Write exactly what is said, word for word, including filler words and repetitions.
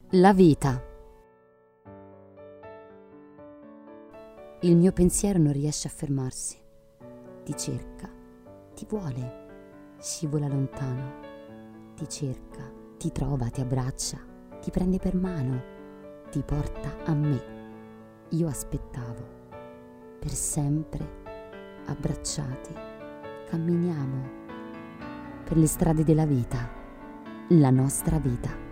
La vita. Il mio pensiero non riesce a fermarsi. Ti cerca, ti vuole, scivola lontano. Ti cerca, ti trova, ti abbraccia, ti prende per mano, ti porta a me. Io aspettavo, per sempre, abbracciati, camminiamo per le strade della vita, la nostra vita.